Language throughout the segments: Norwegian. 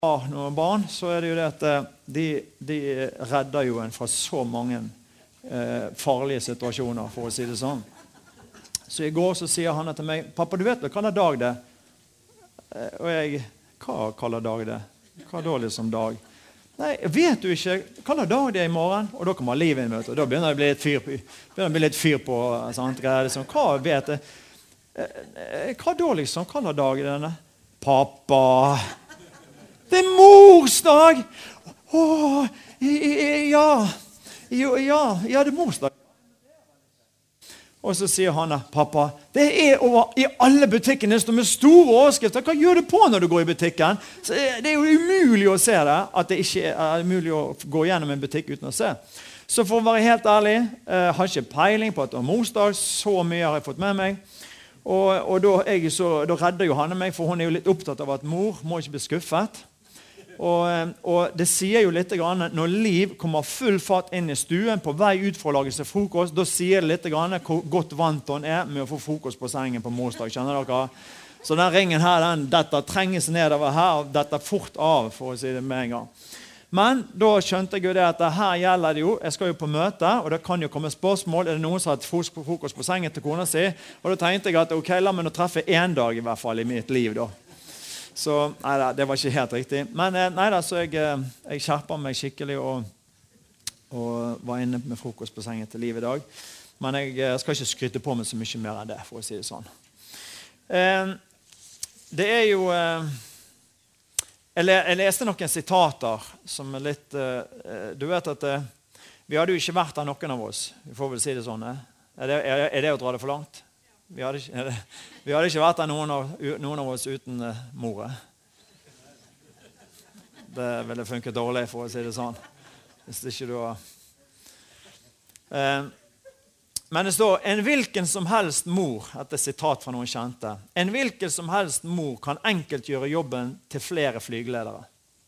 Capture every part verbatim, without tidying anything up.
har noen barn, så er det jo det at de, de redder jo en fra så mange eh, farlige situasjoner, for å si det sånn. Så i går så sier han til meg, pappa, du vet vel hva er dag det? Eh, og jeg, hva kaller dag det? Hva da liksom dag? Nei, vet du ikke hva er dag det er i morgen? Og da kommer livet inn, vet du. Og da begynner det å bli litt fyr på, begynner det å bli litt fyr på sant? Liksom, hva vet jeg? Eh, hva da liksom? Hva er dag det denne? Pappa... Det er morsdag! Åh, ja, ja, ja, ja, det er morsdag. Og så sier han, pappa, det er over i alle butikkene, det står med store overskrifter. Hva gjør du på når du går i butikken? Så det er jo umulig å se det, at det ikke er umulig å gå gjennom en butikk uten å se. Så for å være helt ærlig, jeg har ikke peiling på at det er morsdag, så mye har jeg fått med meg. Og, og da, jeg så, da redder Johanne meg, for hun er jo litt opptatt av at mor må ikke bli skuffet. Og, og det sier jo litt grann, når Liv kommer full fart inn i stuen på vei ut for å lage seg frokost, da sier det litt grann hvor godt vant hun er med å få frokost på sengen på morsdag, skjønner dere? Så den ringen her, den, dette trenges nedover her, dette fort av, for å si det med en gang. Men da skjønte jeg jo det at her gjelder det jo, jeg skal jo på møte, og det kan jo komme spørsmål, er det noen som har hatt frokost på sengen til kona si? Og da tenkte jeg at ok, la meg nå treffe en dag i hvert fall i mitt liv da. Så nei da, det var ikke helt riktig. Men nei da, så jeg, jeg skjerper meg skikkelig og, og var inne med frokost på sengen til Liv i dag. Men jeg skal ikke skryte på meg så mye mer enn det, for å si det sånn. Eh, det er jo... Eh, jeg, jeg leste noen sitater som er litt... Eh, du vet at eh, vi hadde jo ikke vært der noen av oss. Vi får vel si det sånn. Eh? Er, det, er, er det å dra det for langt? Vi hadde, ikke, vi hadde ikke vært der noen av, noen av oss uten uh, mor. Det ville funket dårlig, for å si det sånn. Hvis det ikke du har... Uh, men det står, en hvilken som helst mor, dette er sitat fra noen kjente, en hvilken som helst mor kan enkelt gjøre jobben til flere flygeledere.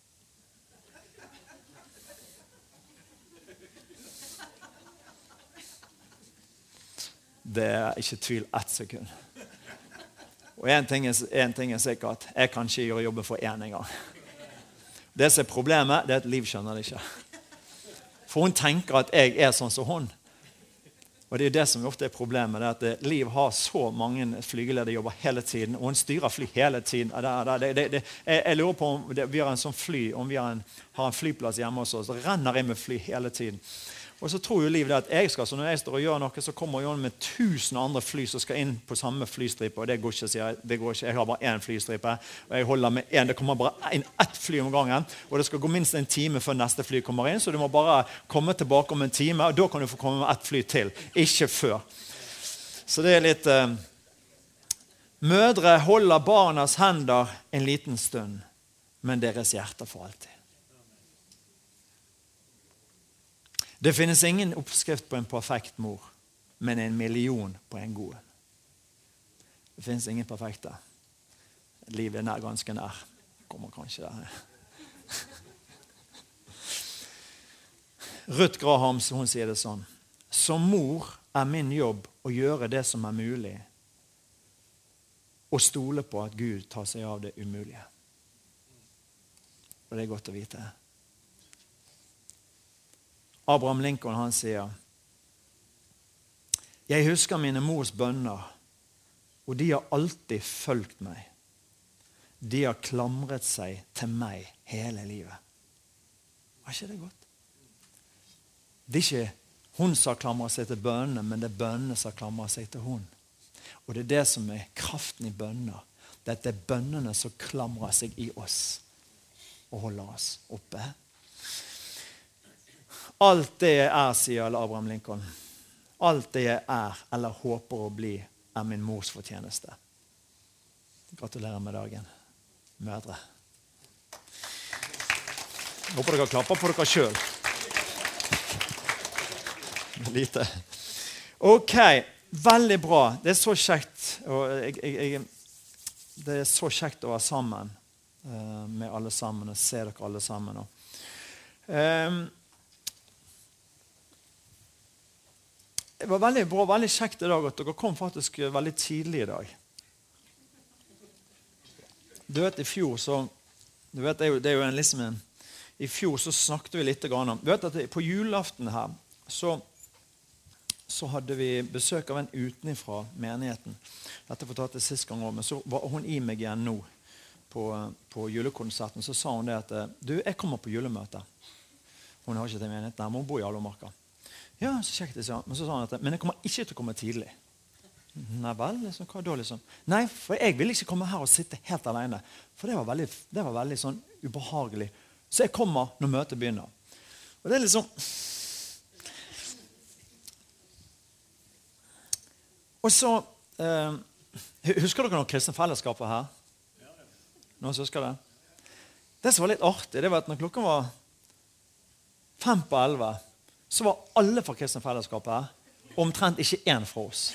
Det er ikke tvil ett sekund. Og en ting, er, en ting er sikkert, jeg kan ikke gjøre jobben for en gang. Det som er problemet, det er at Liv skjønner det ikke. For hun tenker at jeg er sånn som hun. Og det er det som ofte er problemet, det er at Liv har så mange flygelederjobber hele tiden, og hun styrer fly hele tiden. Det, det, det, det, jeg, jeg lurer på om det, vi har en sånn fly, om vi har en, har en flyplass hjemme hos oss, så renner jeg med fly hele tiden. Og så tror jo Liv det at jeg skal, så når jeg står og gjør noe, så kommer jeg med tusen andre fly som skal inn på samme flystripe, og det går ikke, sier jeg. Det går ikke. Jeg har bare en flystripe, og jeg holder med en. Det kommer bare inn ett fly om gangen, og det skal gå minst en time før neste fly kommer inn, så du må bare komme tilbake om en time, og da kan du få komme med ett fly til. Ikke før. Så det er litt... Uh, mødre holder barnas hender en liten stund, men deres hjerter for alltid. Det finnes ingen oppskrift på en perfekt mor, men en million på en god. Det finnes ingen perfekte. Livet er nær, ganske nær. Kommer kanskje der. Ruth Graham, hun sier det sånn. Som mor er min jobb å gjøre det som er mulig, og stole på at Gud tar seg av det umulige. Og det er godt å vite. Abraham Lincoln, han sier, jeg husker mine mors bønner, og de har alltid fulgt meg. De har klamret seg til meg hele livet. Var ikke det godt? Det er ikke hun som klamrer seg til bønnene, men det er bønnene som klamrer seg til hun. Og det er det som er kraften i bønner. Det er bønnene som klamrer seg i oss og holder oss oppe. Alt det jeg er, sier Abraham Lincoln, alt det jeg er, eller håper å bli, er min mors fortjeneste. Gratulerer med dagen, mødre. Jeg håper dere klapper på dere selv. Lite. Ok, veldig bra. Det er så kjekt, og jeg, jeg, jeg, det er så kjekt å være sammen uh, med alle sammen, og se dere alle sammen. Um, Det var veldig bra, veldig kjekt i dag at dere kom faktisk veldig tidlig i dag. Du vet, i fjor så Du vet, det er jo, det er jo en, liksom en, i fjor så snakket vi litt grann om, du vet at på julaften her, så, så hadde vi besøk av en utenifra menigheten. Dette fortalte jeg sist gang også, men så var hun i meg igjen nå på, på julekonserten, så sa hun det at, du, jeg kommer på julemøte. Hun har ikke til menigheten her, men hun bor i Allomarka. Ja, så kjekt det, sa. Men så sa hun at, men jeg kommer ikke til å komme tidlig. Nei vel, liksom, hva da liksom? Nei, for jeg vil ikke komme her og sitte helt alene. For det var veldig, det var veldig sånn ubehagelig. Så jeg kommer når møtet begynner. Og det er liksom... Og så... Eh, husker dere noen kristne fellesskaper her? Noen som husker det? Det som var litt artig, det var at når klokken var fem på elleve, så var alle fra kristne fellesskaper her, omtrent ikke en fra oss.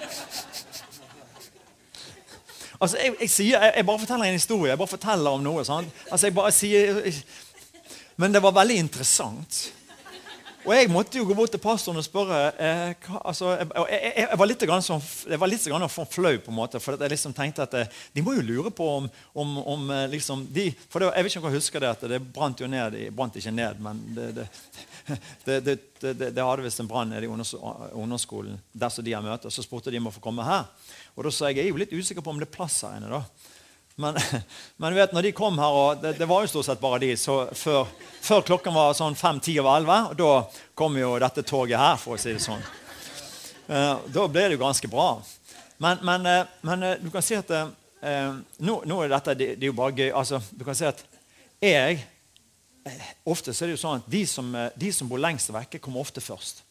Altså, jeg, jeg sier, jeg, jeg bare forteller en historie, jeg bare forteller om noe, sant? Altså, jeg bare sier, jeg, men det var veldig interessant. Og jeg måtte jo gå bort til pastoren og spørre, eh, hva, altså, jeg, jeg, jeg var litt grann sånn, jeg var litt grann flau på en måte, for jeg liksom tenkte at eh, de må jo lure på om, om, om liksom, de, for det, jeg vet ikke om jeg husker det, at det brant jo ned, det brant ikke ned, men det, det, det, det, det, det hadde visst en brann i ungdomsskolen, der så de har møte, og så spurte de om å få komme her. Og da sa jeg, jeg er jo litt usikker på om det er plass her inne da. Men, men vet, når de kom her, og det, det var jo stort sett bare de, så før, før klokken var sånn fem, ti over elleve, og da kom jo dette toget her, for å si det sånn. Uh, da ble det jo ganske bra. Men, men, uh, men uh, du kan si at uh, nå, nå er dette, det, det er jo bare gøy. Altså, du kan si at jeg, uh, ofte så er det jo sånn at de som, uh, de som bor lengst vekke kommer ofte først.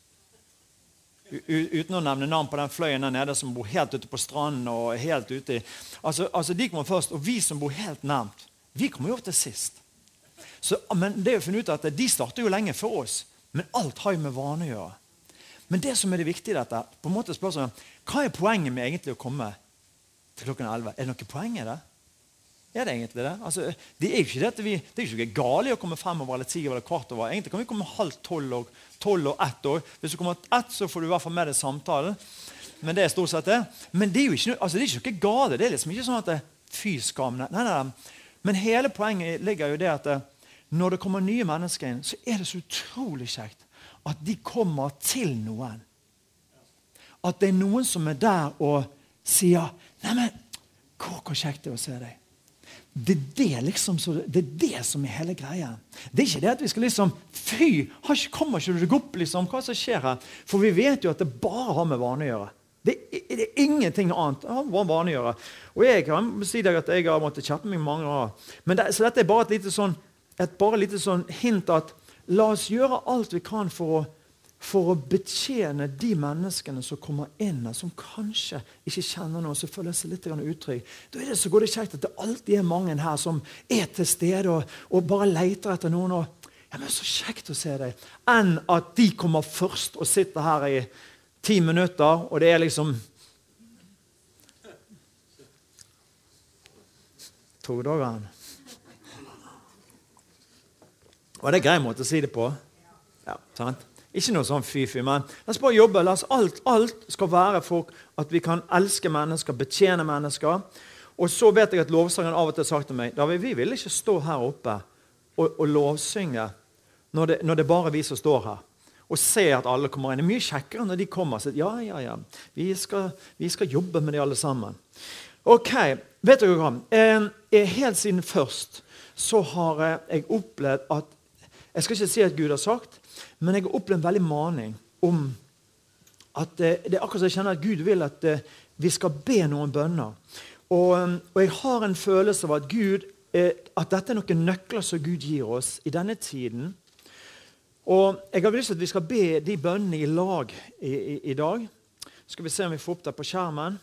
Uten å nevne navn på den fløyen der nede som bor helt ute på stranden og helt ute i, altså, altså de kommer først, og vi som bor helt nærmt, vi kommer jo til sist. Så, men det er jo funnet ut at de starter jo lenge for oss, men alt har jo med vane å gjøre. Men det som er det viktige i dette, på en måte spørsmålet, hva er poenget med egentlig å komme til klokken elleve? Er det noe poeng i det? Er det egentlig det? Altså, det er jo ikke det at vi, det er jo ikke gale å komme fem over eller ti over eller kvart over. Egentlig kan vi komme halv tolv og tolv og ett år. Hvis du kommer til ett, så får du i hvert fall med deg samtalen. Men det er stort sett det. Men det er jo ikke, altså, det er ikke gale. Det er liksom ikke sånn at det er fy skam. Nei, nei, nei. Men hele poenget ligger jo det at når det kommer nye mennesker inn, så er det så utrolig kjekt at de kommer til noen. At det er noen som er der og sier, nei, men hvor, hvor kjekt det er å se deg. Det er det, liksom, det er det som er hele greia. Det er ikke det at vi skal liksom, fy, kommer ikke du deg opp, liksom, hva som skjer her? For vi vet jo at det bare har med vane å gjøre. Det er, det er ingenting annet. Det har med vane å gjøre. Og jeg kan si deg at jeg har måttet kjappe meg mange år. Men det, så dette er bare et lite sånn, et bare lite sånn hint at la oss gjøre alt vi kan for å for å betjene de menneskene som kommer inn, som kanskje ikke kjenner noe, som føler seg litt utrygg. Da er det så går det kjekt at det alltid er mange her som er til stede og, og bare leter etter noen. Og, ja, men så kjekt å se deg. Enn at de kommer først og sitter her i ti minutter, og det er liksom to dager. Var det en grei måte å si det på? Ja, sant? Ikke noe sånn fy-fy, men la oss bare jobbe. La oss alt, alt skal være for at vi kan elske mennesker, betjene mennesker. Og så vet jeg at lovsangen av og til har sagt til meg, David, vi vil ikke stå her oppe og, og lovsynge når det, når det bare er vi som står her. Og se at alle kommer inn. Det er mye kjekkere når de kommer. Så, ja, ja, ja. Vi skal, vi skal jobbe med de alle sammen. Ok, vet dere hva? Eh, helt siden først så har jeg opplevd at, jeg skal ikke si at Gud har sagt, men jeg har opplevd en veldig maning om at eh, det er akkurat som jeg kjenner at Gud vil at eh, vi skal be noen bønner. Og, og jeg har en følelse av at Gud, eh, at dette er noen nøkler som Gud gir oss i denne tiden. Og jeg har lyst til at vi skal be de bønnene i lag i, i, i dag. Skal vi se om vi får opp det på skjermen.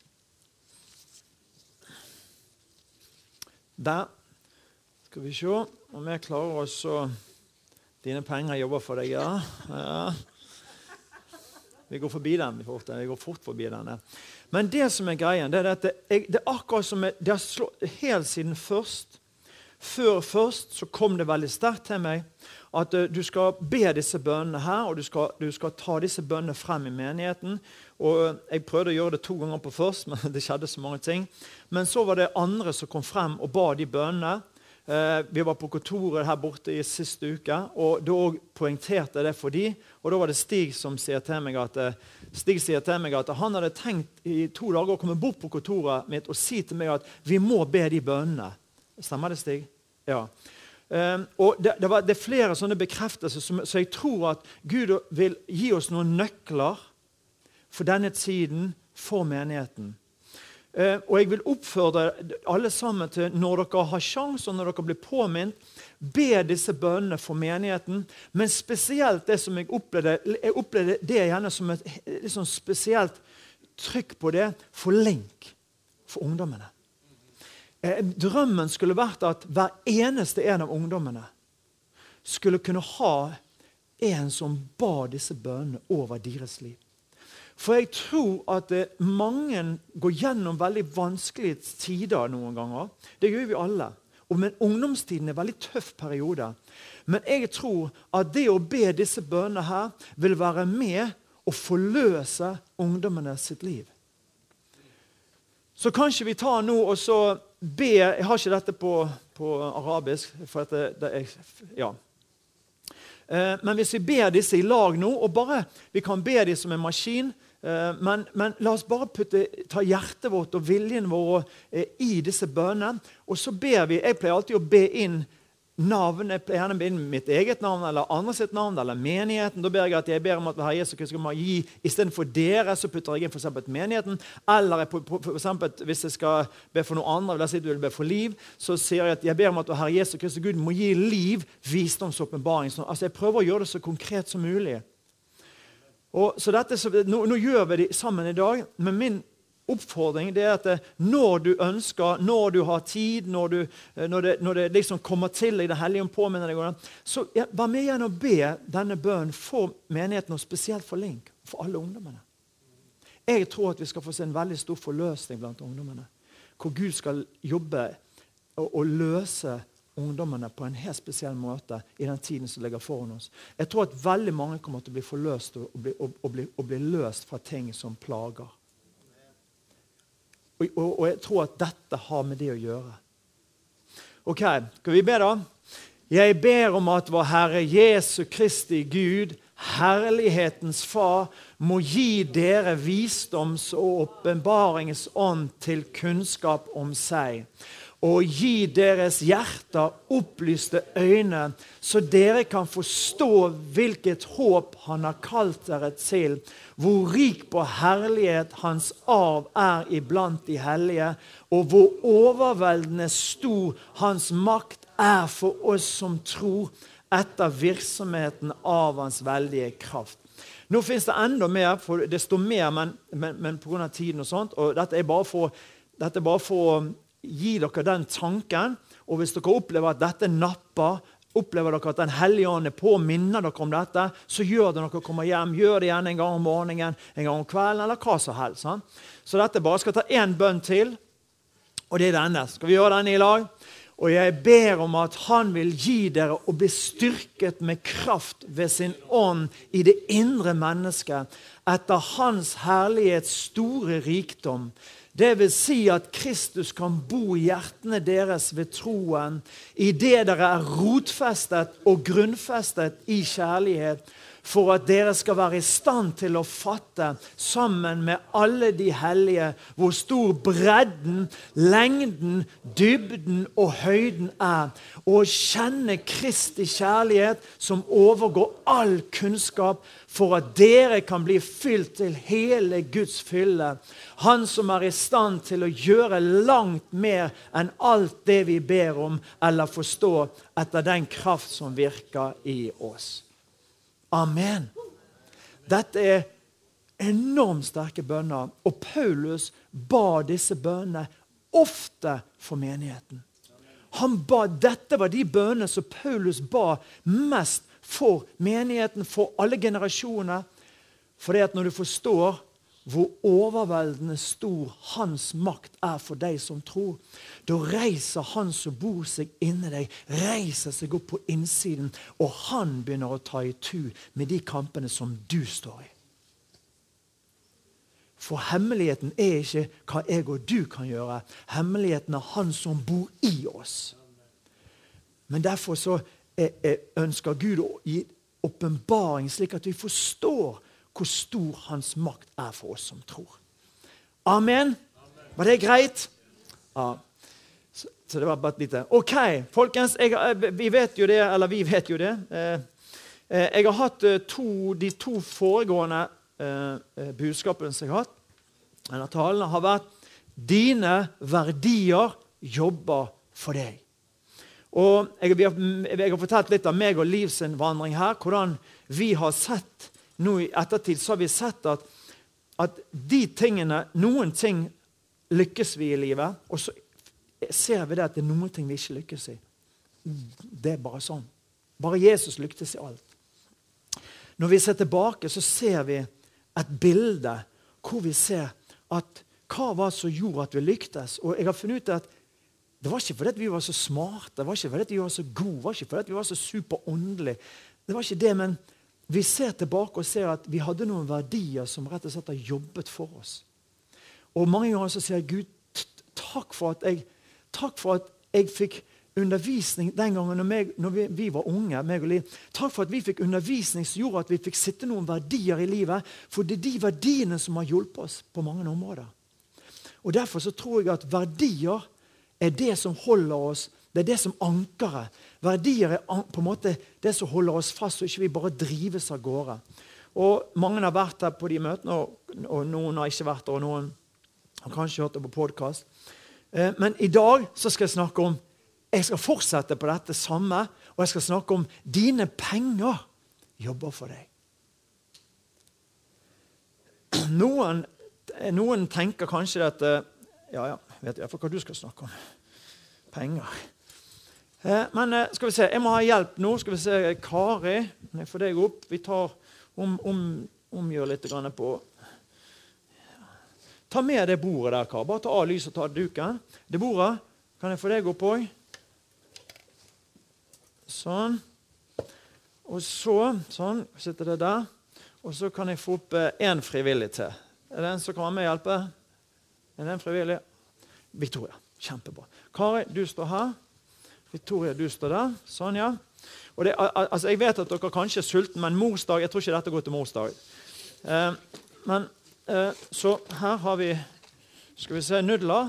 Der. Skal vi se om jeg klarer oss å... Dine penger jobber for deg, ja. ja. Vi går forbi den, vi, fort, vi går fort forbi den. Men det som er greien, det er at det, jeg, det er akkurat som jeg, det har slått helt siden først. Før først så kom det veldig sterkt til meg at uh, du skal be disse bønnene her, og du skal, du skal ta disse bønnene frem i menigheten. Og uh, jeg prøvde å gjøre det to ganger på først, men det skjedde så mange ting. Men så var det andre som kom frem og ba de bønnene. Eh, vi var på kontoret her borte i siste uke, og da poengterte jeg det for de, og da var det Stig som sier til meg at, Stig sier til meg at han hadde tenkt i to dager å komme bort på kontoret mitt og si til meg at vi må be de bønnene. Stemmer det, Stig? Ja. Um, og det, det, var, det er flere sånne bekreftelser, som, så jeg tror at Gud vil gi oss noen nøkler for denne tiden, for menigheten. Uh, og jeg vil oppfordre alle sammen til, når dere har sjans og når dere blir påminnet, be disse bønnene for menigheten, men spesielt det som jeg opplevde, jeg opplevde det gjerne som et liksom spesielt trykk på det, for link for ungdommene. Drømmen skulle vært at hver eneste en av ungdommene skulle kunne ha en som ba disse bønnene over deres liv. For jeg tror at mange går gjennom veldig vanskelige tider noen ganger. Det gjør vi alle. Og men ungdomstiden er en veldig tøff periode. Men jeg tror at det å be disse bønnene her vil være med å forløse ungdommene sitt liv. Så kanskje vi tar nå og så be, jeg har ikke dette på, på arabisk, for det, det er, ja. Eh, men hvis vi ber disse i lag nå, og bare, vi kan be dem som en maskin, eh, men, men la oss bare putte, ta hjertet vårt og viljen vår eh, i disse bønnene, og så ber vi, jeg pleier alltid å be inn navn, jeg pleier gjerne å be inn mitt eget navn, eller andre sitt navn, eller menigheten. Da ber jeg at jeg ber om at Herre Jesus Kristus skal gi, i stedet for dere, så putter jeg inn for eksempel menigheten, eller jeg, for eksempel, hvis jeg skal be for noe andre, vil jeg si at du vil be for liv, så sier jeg at jeg ber om at Herre Jesus Kristus, Gud må gi liv, visdomsåpenbaring. Altså jeg prøver å gjøre det så konkret som mulig. Og, så dette, så, nå, nå gjør vi det sammen i dag, men min oppfordring det er at når du ønsker, når du har tid, når, du, når, det, når det liksom kommer til i det hellige om påminner deg, så ja, vær med igjen og be denne bønnen for menigheten, og spesielt for Link, for alle ungdommene. Jeg tror at vi skal få se en veldig stor forløsning blant ungdommene, hvor Gud skal jobbe og, og løse ungdommene på en helt spesiell måte i den tiden som ligger foran oss. Jeg tror at veldig mange kommer til å bli forløst og, og, bli, og, og, bli, og bli løst fra ting som plager. Og, og, og jeg tror at dette har med det å gjøre. Ok, skal vi be da? Jeg ber om at vår Herre Jesu Kristi Gud, herlighetens Far, må gi dere visdoms- og åpenbaringens ånd til kunnskap om seg, og gi deres hjerter opplyste øyne, så dere kan forstå hvilket håp han har kalt dere til, hvor rik på herlighet hans arv er iblant de hellige, og hvor overveldende stor hans makt er for oss som tror, etter virksomheten av hans veldige kraft. Nå finnes det enda mer, for det står mer, men, men, men på grunn av tiden og sånt, og dette er bare for, dette er bare for gi dere den tanken, og hvis dere opplever at dette napper, opplever dere at den hellige ånd er på, minner dere om dette, så gjør det når dere kommer hjem, gjør det igjen en gang om morgenen, en gang om kvelden, eller hva som helst. Sant? Så dette bare skal ta en bønn til, og det er denne. Skal vi gjøre denne i lag? Og jeg ber om at han vil gi dere å bli styrket med kraft ved sin ånd i det indre mennesket, etter hans herlighets store rikdom. Det vil si at Kristus kan bo i hjertene deres ved troen, i det dere er rotfestet og grunnfestet i kjærlighet, for at dere skal være i stand til å fatte, sammen med alle de hellige, hvor stor bredden, lengden, dybden og høyden er, og kjenne Kristi kjærlighet som overgår all kunnskap, for at dere kan bli fylt til hele Guds fylle. Han som er i stand til å gjøre langt mer enn alt det vi ber om, eller forstår etter den kraft som virker i oss. Amen. Dette er enormt sterke bønner, og Paulus ba disse bønnene ofte for menigheten. Han ba, dette var de bønnene som Paulus ba mest for menigheten, for alle generasjoner, for det at når du forstår hvor overveldende stor hans makt er for deg som tror, da reiser han som bor seg inne i deg, reiser seg opp på innsiden, og han begynner å ta i tu med de kampene som du står i. For hemmeligheten er ikke hva jeg og du kan gjøre. Hemmeligheten er han som bor i oss. Men derfor så er, er, ønsker Gud å gi åpenbaring slik at vi forstår hvor stor hans makt er for oss som tror. Amen. Var det greit? Ja. Så, så det var bare et lite. Ok, folkens, jeg, vi vet jo det, eller vi vet jo det. Eh, eh, jeg har hatt to, de to foregående eh, budskapene som jeg har hatt. Denne talen har vært dine verdier jobber for deg. Og jeg, jeg, jeg har fortalt litt av meg og Liv sin vandring her, hvordan vi har sett, nå i ettertid så har vi sett at, at de tingene, noen ting lykkes vi i livet, og så ser vi det at det er noen ting vi ikke lykkes i. Det er bare sånn. Bare Jesus lyktes i alt. Når vi ser tilbake, så ser vi et bilde hvor vi ser at hva var som gjorde at vi lyktes. Og jeg har funnet ut at det var ikke fordi vi var så smarte, det var ikke fordi vi var så gode, det var ikke fordi vi var så superåndelige. Det var ikke det, men vi ser tilbake og ser at vi hadde noen verdier som rett og slett har jobbet for oss. Og mange ganger så sier jeg, Gud, takk for at jeg, takk for at jeg fikk undervisning den gangen når, meg, når vi, vi var unge, meg og Liv. Takk for at vi fikk undervisning som gjorde at vi fikk sitte noen verdier i livet, for det er de verdiene som har hjulpet oss på mange områder. Og derfor så tror jeg at verdier er det som holder oss, det er det som ankerer. Verdier er på en måte det som holder oss fast, så ikke vi bare drives av gårde. Og mange har vært her på de møtene, og, og noen har ikke vært der, og noen har kanskje hørt det på podcast. Eh, men i dag så skal jeg snakke om, jeg skal fortsette på dette samme, og jeg skal snakke om dine penger jobber for deg. Noen, noen tenker kanskje at, ja, ja, vet jeg for hva du skal snakke om. Penger. Eh, men eh, skal vi se, jeg må ha hjelp nå. Skal vi se, Kari, jeg får deg opp. Vi tar om, om, omgjør litt grann på. Ta med det bordet der, Kari. Bare ta av lys og ta duken. Det bordet, kan jeg få deg opp også? Sånn. Og så, sånn, sitter det der. Og så kan jeg få opp eh, en frivillig til. Er det en som kan være med og hjelpe? Er det en frivillig? Victoria, kjempebra. Kari, du står her. Victoria, du står der. Sånn, ja. Og det, altså, jeg vet at dere kanskje er sulten, men morsdag, jeg tror ikke dette går til morsdag. Eh, men, eh, så her har vi, skal vi se, nudler.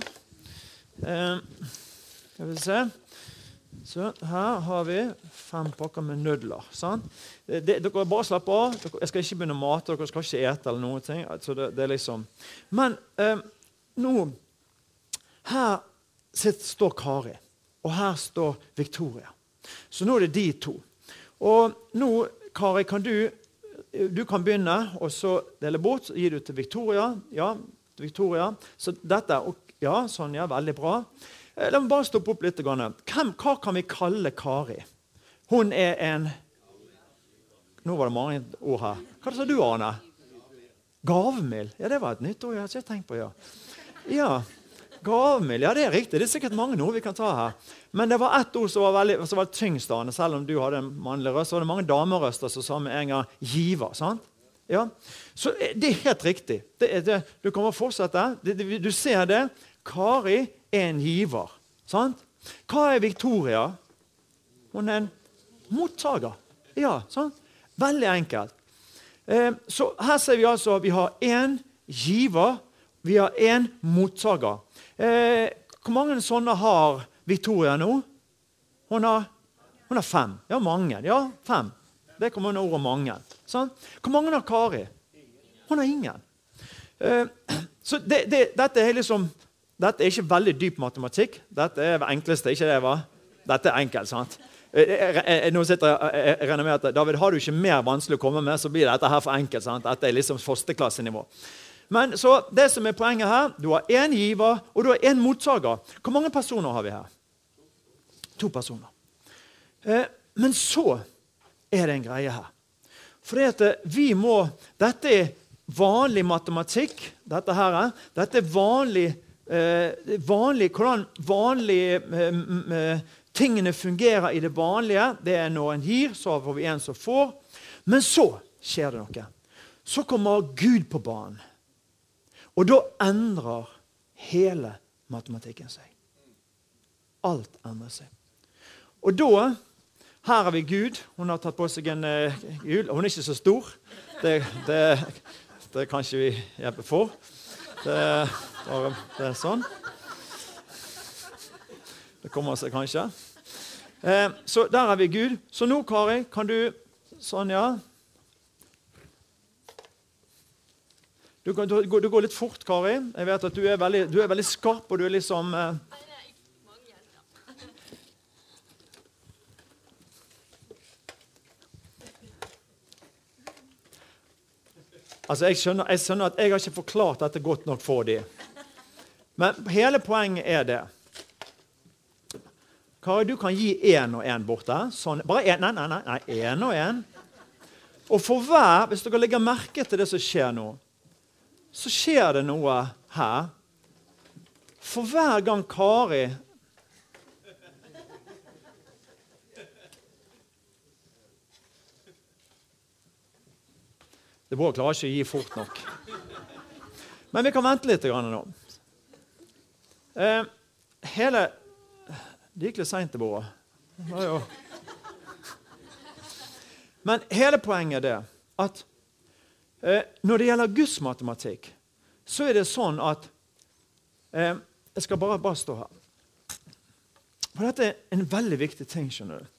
Eh, skal vi se. Så her har vi fem pakker med nudler. Sant? Det, det, dere bare slapp av. Dere, jeg skal ikke begynne å mate, dere skal ikke ete eller noe ting. Altså, det, det er liksom. Men eh, nå, her sitter, står Kari, og her står Victoria. Så nå er det de to. Og nå, Kari, kan du, du kan begynne, og så dele bort, så gir du til Victoria. Ja, til Victoria. Så dette, ja, sånn, ja, veldig bra. La meg bare stoppe opp litt. Hvem, hva kan vi kalle Kari? Hun er en... Nå var det mange ord her. Hva sa du, Arne? Gavmild. Ja, det var et nytt ord jeg har ikke tenkt på, ja. Ja, gavmild. Ja, det er riktig. Det er sikkert mange ord vi kan ta her. Men det var ett ord som var veldig som var tyngst, Arne. Selv om du hadde en mannlig røst, så var det mange damerøster som sa med en gang giver, sant? Ja. Så det er helt riktig. Det er det. Du kan bare fortsette. Det, det, du ser det. Kari er en giver, sant? Hva er Victoria? Hun er en mottager. Ja, sant? Veldig enkelt. Eh, så her ser vi altså, vi har en giver, vi har en mottager. Eh, hvor mange sånne har Victoria nå? Hun har, hun har fem. Ja, mange. Ja, fem. Det kommer under ordet mange. Sånn? Hvor mange har Kari? Hun har ingen. Eh, så det, det, dette er liksom, dette er ikke veldig dyp matematikk. Dette er det enkleste, ikke det, va? Dette er enkelt, sant? Jeg, jeg, jeg, nå sitter jeg, jeg, jeg regner med at David, har du ikke mer vanskelig å komme med, så blir dette her for enkelt, sant? Dette er liksom førsteklassenivå. Men så det som er poenget her, du har en giver, og du har en mottager. Hvor mange personer har vi her? To personer. Eh, men så er det en greie her. For det at vi må, dette er vanlig matematikk, dette her er, dette er vanlig, eh, vanlig, hvordan vanlige eh, tingene fungerer i det vanlige. Det er når en gir, så får vi en som får. Men så skjer det noe. Så kommer Gud på banen. Og da endrer hele matematikken seg. Alt endrer seg. Og da, her har vi Gud. Hun har tatt på seg en uh, jul. Hun er ikke så stor. Det, det, det kan ikke vi hjelpe for. Det, det er sånn. Det kommer seg kanskje. Eh, så der har vi Gud. Så nå, Kari, kan du... Sånn, ja. Du, du, du går litt fort, Kari. Jeg vet at du er veldig, du er veldig skarp, og du er liksom... Eh, Altså, jeg skjønner, jeg skjønner at jeg har ikke forklart dette godt nok for dem. Men hele poenget er det. Kari, du kan gi en og en bort der. Sånn, bare en, nei, nei, nei, nei, en og en. Og for hver, hvis dere legger merke til det som skjer nå, så skjer det noe her. For hver gang Kari Det Bård klarer ikke å gi fort nok. Men vi kan vente litt nå. Eh, hele... Det gikk litt sent til Bård. Men hele poenget er det at eh, når det gjelder Guds matematikk, så er det sånn at eh, jeg skal bare, bare stå her. For dette er en veldig viktig ting, skjønner du.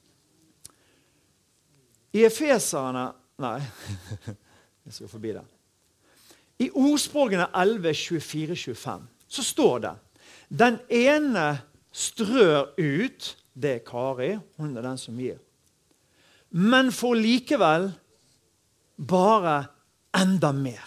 I Efeserne... Nei, jeg skal forbi det. I ordspråkene elleve, tjuefire, tjuefem så står det den ene strør ut, det er Kari, hun er den som gir, men får likevel bare enda mer.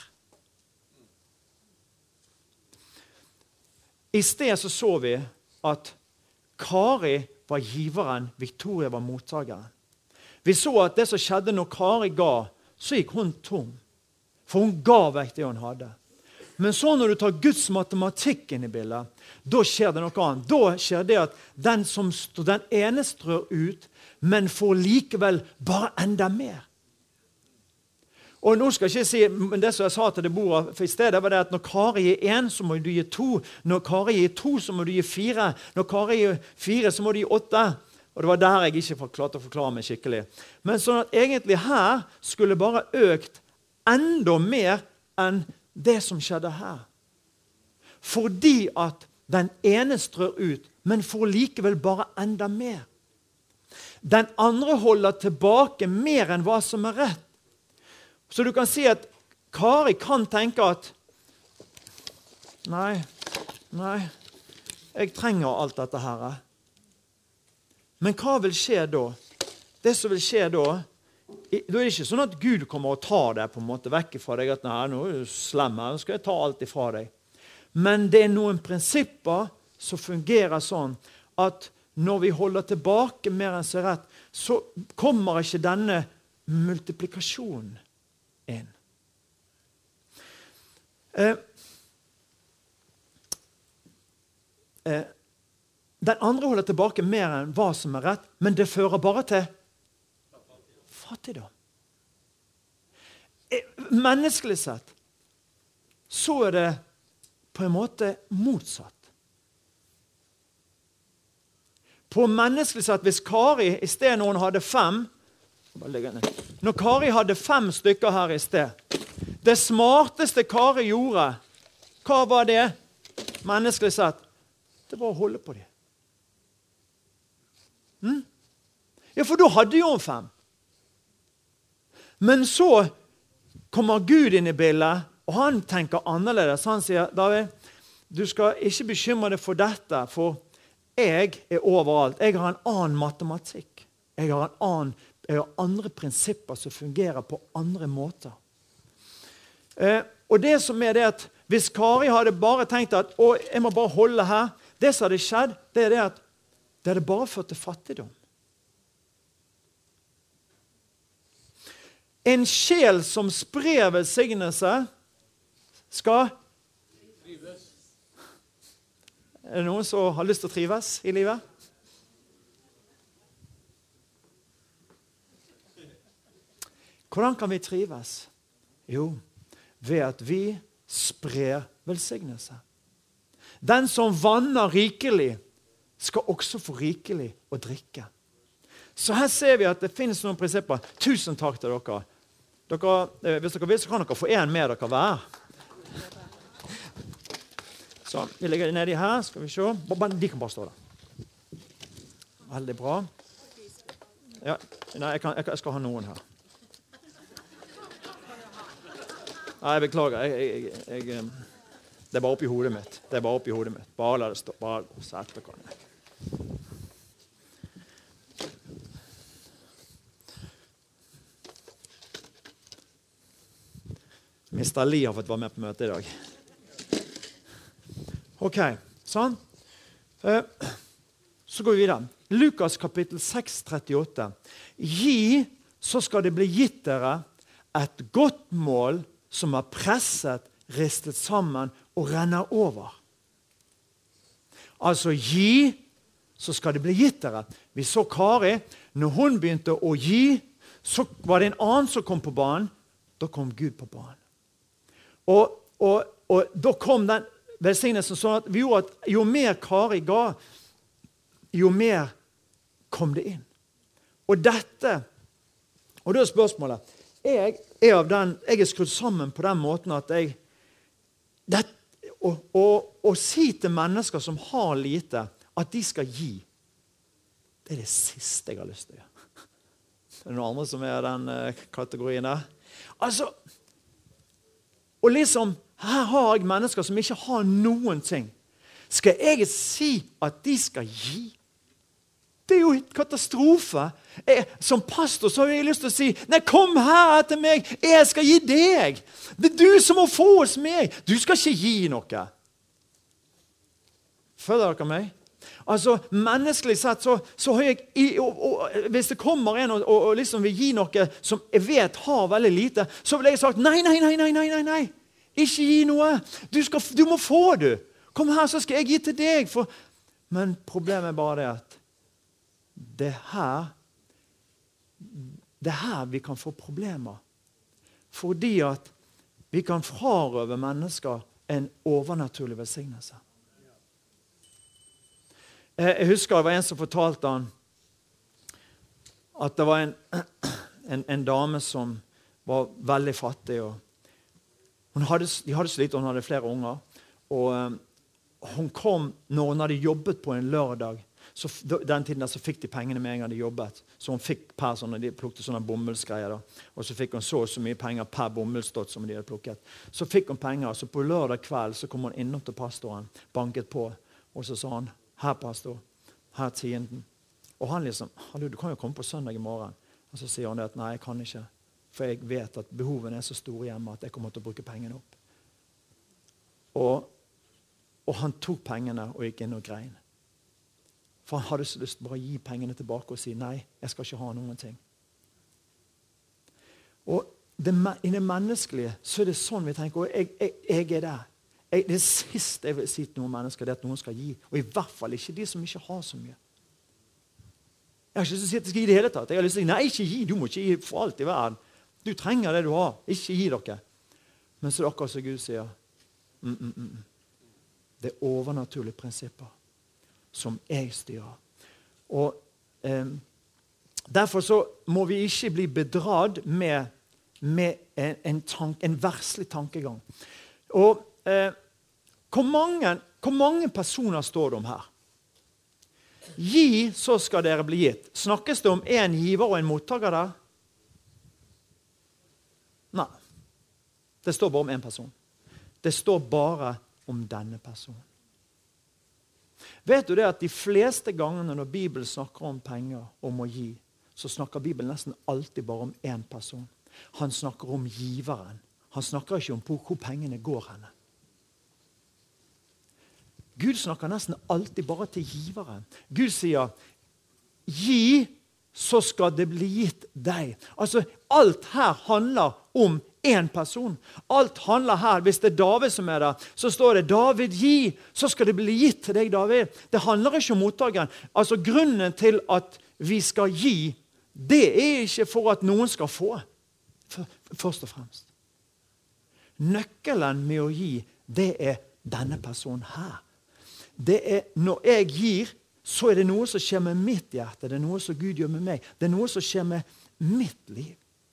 I sted så så vi at Kari var giveren, Victoria var mottageren. Vi så at det som skjedde når Kari ga, så gikk hun tom. For hun ga vekk det hun hadde. Men så når du tar Guds matematikk inn i bildet, da skjer det noe annet. Da skjer det at den, som står, den ene strør ut, men får likevel bare enda mer. Og nå skal jeg ikke si, men det som jeg sa til det bordet, for i stedet var det at når Kari gir en, så må du gi to. Når Kari gir to, så må du gi fire. Når Kari gir fire, så må du gi åtte. Og det var der jeg ikke klarte å forklare meg skikkelig. Men sånn at egentlig her skulle bare økt enda mer enn det som skjedde her. Fordi at den ene strør ut, men får likevel bare enda mer. Den andre holder tilbake mer enn hva som er rett. Så du kan si at Kari kan tenke at nei, nei, jeg trenger alt dette her. Men hva vil skje da? Det som vil skje da, da er det ikke sånn at Gud kommer og tar det på en måte vekk fra deg, at nei, nå er du slem her, nå skal jeg ta alt ifra deg. Men det er noen prinsipper som fungerer sånn, at når vi holder tilbake mer enn seg rett, så kommer ikke denne multiplikasjonen inn. Eh, eh, Den andre holder tilbake mer enn hva som er rett, men det fører bare til fattigdom. Menneskelig sett så er det på en måte motsatt. På menneskelig sett, hvis Kari i sted når hun hadde fem, når Kari hadde fem stykker her i sted, det smarteste Kari gjorde, hva var det menneskelig sett? Det var å holde på dem. Hmm? Ja, for da hadde jo hun fem. Men så kommer Gud inn i bildet, og han tenker annerledes. Han sier, David, du skal ikke bekymre deg for dette, for jeg er overalt. Jeg har en annen matematikk. Jeg har, en annen, jeg har andre prinsipper som fungerer på andre måter. Eh, og det som er det at hvis Kari hadde bare tenkt at å, jeg må bare holde her, det som hadde skjedd, det er det at det hadde bare ført til fattigdom. En sjel som sprer velsignelse skal trives. Er det noen som har lyst til å trives i livet? Hvordan kan vi trives? Jo, ved at vi sprer velsignelse. Den som vanner rikelig skal også få rikelig å drikke. Så her ser vi at det finnes noen prinsipper. Tusen takk til dere. dere hvis dere vil, så kan dere få en med dere hver. Så, vi legger det nedi her, skal vi se. De kan bare stå der. Veldig bra. Ja, nei, jeg, kan, jeg skal ha noen her. Nei, jeg beklager. Jeg, jeg, jeg, det er bare oppi hodet mitt. Det er bare oppi hodet mitt. Bare la det stå. Bare sette kan jeg. mister Lee har fått være med på møte i dag. Ok, sånn. Så går vi videre. Lukas kapittel seks, trettiåtte. Gi, så skal det bli gitt dere et godt mål som er presset, ristet sammen og renner over. Altså, gi, så skal det bli gitt dere. Vi så Kari, når hun begynte å gi, så var det en annen som kom på banen. Da kom Gud på banen. Og, og, og da kom den velsignelsen sånn at vi gjorde at jo mer Kari ga, jo mer kom det inn. Og dette, og da er spørsmålet, jeg er, av den, jeg er skrudd sammen på den måten at jeg, det, å, å, å si til mennesker som har lite, at de skal gi, det er det siste jeg har lyst til å gjøre. Det er noen andre som er den uh, kategorien der. Altså, og liksom, her har jeg mennesker som ikke har noen ting. Skal jeg si at de skal gi? Det er jo en katastrofe. Jeg, som pastor så har jeg lyst til å si, nei, kom her til meg, jeg skal gi deg. Det er du som må få hos meg. Du skal ikke gi noe. Følger dere meg? Altså, menneskelig sett, så, så har jeg, og, og, hvis det kommer en og, og, og liksom vil gi noe som jeg vet har veldig lite, så vil jeg sagt, nei, nei, nei, nei, nei, nei, nei. Ikke gi noe. Du, skal, du må få det. Kom her, så skal jeg gi til deg. For... Men problemet er bare det at det her, det her vi kan få problemer. Fordi at vi kan frarøve mennesker en overnaturlig velsignelse. Jeg husker det var en som fortalte han at det var en, en, en dame som var veldig fattig. Og hun hadde, de hadde slitt, og hun hadde flere unger. Og um, hun kom når hun hadde jobbet på en lørdag. Så den tiden der så fikk de pengene med en gang de jobbet. Så hun fikk per sånne, de plukket sånne bomullsgreier da. Og så fikk hun så så mye penger per bomullstott som de hadde plukket. Så fikk hun penger, så på lørdag kveld så kom hun innom til pastoren, banket på, og så sa han, her pastor, her tienden. Og han liksom, du kan jo komme på søndag i morgen. Og så sier han det at, nei, jeg kan ikke. For jeg vet at behovene er så store hjemme at jeg kommer til å bruke pengene opp. Og, og han tok pengene og gikk inn og grein. For han hadde så lyst til bare å gi pengene tilbake og si, nei, jeg skal ikke ha noen ting. Og det, i det menneskelige så er det sånn vi tenker, og jeg, jeg, jeg er der. Jeg, det siste jeg vil si til noen mennesker, det er at noen skal gi. Og i hvert fall ikke de som ikke har så mye. Jeg har ikke lyst til å si at de skal gi det hele tatt. Jeg har lyst til å si, nei, ikke gi. Du må ikke gi for alt i verden. Du trenger det du har. Ikke gi dere. Men så er det akkurat som Gud sier, mm, mm, mm. det er overnaturlige prinsipper som jeg styrer. Og eh, derfor så må vi ikke bli bedradd med, med en, en, tank, en verslig tankegang. Og Eh, hvor, mange, hvor mange personer står det om her? Gi, så skal dere bli gitt. Snakkes det om en giver og en mottaker der? Nei. Det står bare om en person. Det står bare om denne personen. Vet du det at de fleste gangene når Bibelen snakker om penger, om å gi, så snakker Bibelen nesten alltid bare om en person. Han snakker om giveren. Han snakker ikke om hvor pengene går henne. Gud snakker nesten alltid bare til giveren. Gud sier, gi, så skal det bli gitt deg. Altså, alt her handler om en person. Alt handler her, hvis det er David som er der, så står det, David, gi, så skal det bli gitt til deg, David. Det handler ikke om mottageren. Altså, grunnen til at vi skal gi, det er ikke for at noen skal få. Først og fremst. Nøkkelen med å gi, det er denne personen her. Det er når jeg gir, så er det noe som skjer med mitt hjerte. Det er noe som Gud gjør med meg. Det er noe som skjer med mitt liv.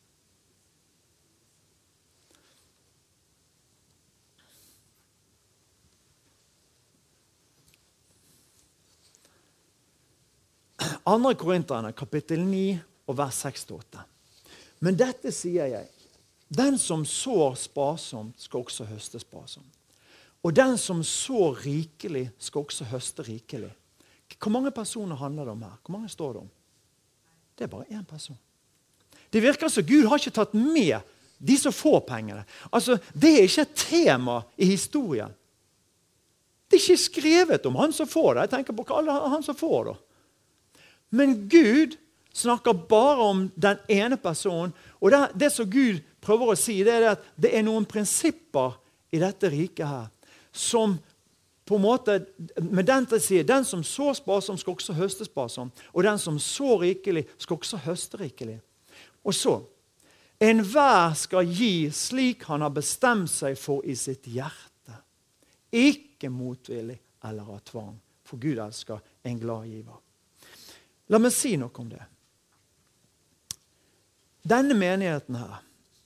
Andre Korinterne, kapittel ni og vers seks til åtte. Men dette sier jeg. Den som sår sparsomt skal også høste sparsomt. Og den som sår rikelig skal også høste rikelig. Hvor mange personer handler det om her? Hvor mange står det om? Det er bare en person. Det virker som Gud har ikke tatt med de som får pengene. Altså, det er ikke et tema i historien. Det er ikke skrevet om han som får det. Jeg tenker på alle han som får det. Men Gud snakker bare om den ene personen, og det, det som Gud prøver å si, det er at det er noen prinsipper i dette riket her, som på en måte, med den til å si, den som sår sparsomt skal også høste sparsomt, og den som sår rikelig skal også høste rikelig. Og så, enhver skal gi slik han har bestemt seg for i sitt hjerte, ikke motvillig eller av tvang, for Gud elsker en glad giver. La meg si noe om det. Denne menigheten her,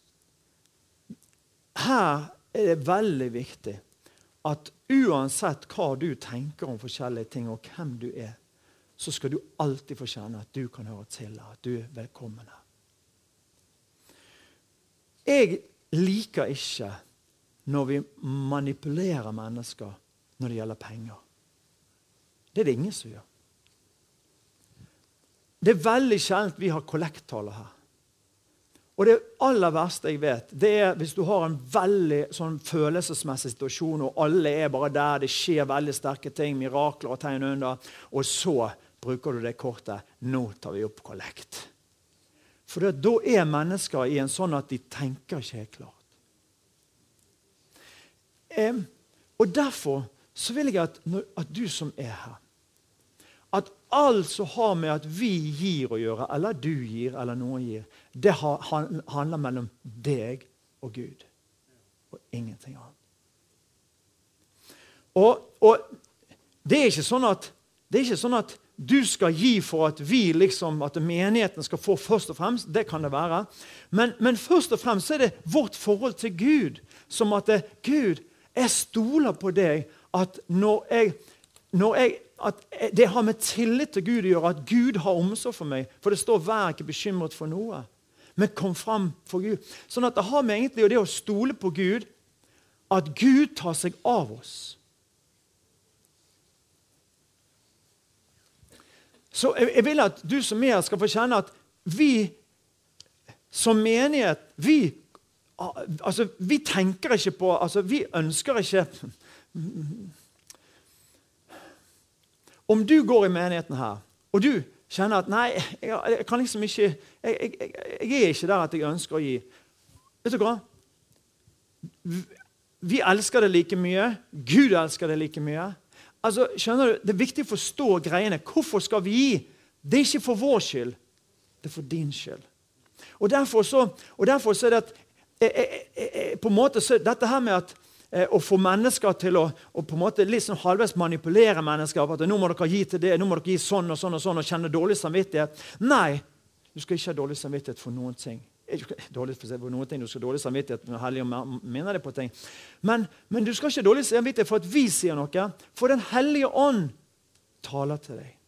her er det veldig viktig at uansett hva du tenker om forskjellige ting og hvem du er, så skal du alltid få kjenne at du kan høre til her, at du er velkommen her. Jeg liker ikke når vi manipulerer mennesker når det gjelder penger. Det er det ingen som gjør. Det er veldig sjelden vi har kollekttaler her. Og det aller verste jeg vet, det er hvis du har en veldig sånn følelsesmessig situasjon, og alle er bare der, det skjer veldig sterke ting, mirakler og tegn under, og så bruker du det kortet, nå tar vi opp kollekt. For det, da er mennesker i en sånn at de tenker ikke helt klart. Eh, og derfor så vil jeg at, at du som er her, at alt som har med at vi gir å gjøre, eller du gir, eller noen gir, det handler mellom deg og Gud. Og ingenting annet. Og, og det er ikke sånn at, det er ikke sånn at du skal gi for at vi liksom, at menigheten skal få først og fremst, det kan det være. Men, men først og fremst så er det vårt forhold til Gud, som at det, Gud, jeg stoler på deg, at når jeg, når jeg at det har med tillit til Gud å gjøre, at Gud har omsorg for meg, for det står vær ikke bekymret for noe, men kom frem for Gud. Sånn at det har med egentlig det å stole på Gud, at Gud tar seg av oss. Så jeg, jeg vil at du som er skal få kjenne at vi som menighet, vi, altså, vi tenker ikke på, altså, vi ønsker ikke om du går i menigheten her, og du kjenner at nei, jeg, jeg kan liksom ikke, jeg, jeg, jeg, jeg er ikke der at jeg ønsker å gi. Vet du hva? Vi elsker det like mye. Gud elsker det like mye. Altså, skjønner du, det er viktig å forstå greiene. Hvorfor skal vi gi? Det er ikke for vår skyld. Det er for din skyld. Og derfor så, og derfor så er det at, jeg, jeg, jeg, på en måte så, dette her med at å få mennesker til å, å på en måte litt sånn halvveis manipulere mennesker, at nå må dere gi til det, nå må dere gi sånn og sånn og sånn, og kjenne dårlig samvittighet. Nei, du skal ikke ha dårlig samvittighet for noen ting. Dårlig for noen ting, du skal ha dårlig samvittighet når Hellige minner deg på ting. Men, men du skal ikke ha dårlig samvittighet for at vi sier noe, for den Hellige Ånd taler til deg.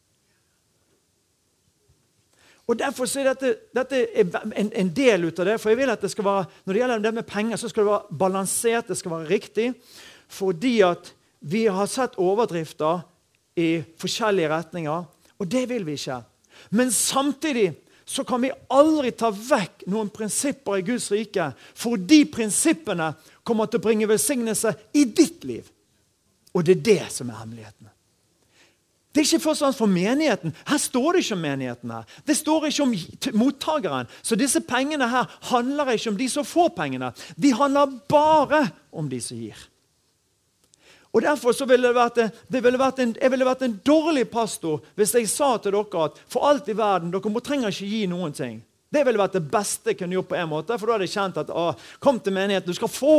Og derfor er dette, dette er en, en del ut av det, for jeg vil at det skal være, når det gjelder det med penger, så skal det være balansert, det skal være riktig, fordi at vi har sett overdrifter i forskjellige retninger, og det vil vi ikke. Men samtidig så kan vi aldri ta vekk noen prinsipper i Guds rike, for de prinsippene kommer til å bringe velsignelse i ditt liv. Og det er det som er hemmeligheten. Det er ikke først og fremst for menigheten. Her står det ikke om menigheten her. Det står ikke om mottageren. Så disse pengene her handler ikke om de som får pengene. De handler bare om de som gir. Og derfor så ville det vært, det ville vært en, jeg ville vært en dårlig pastor hvis jeg sa til dere at for alt i verden, dere må trenger ikke gi noen ting. Det ville vært det beste jeg kunne gjort på en måte, for da hadde jeg kjent at, å, kom til menigheten, du skal få.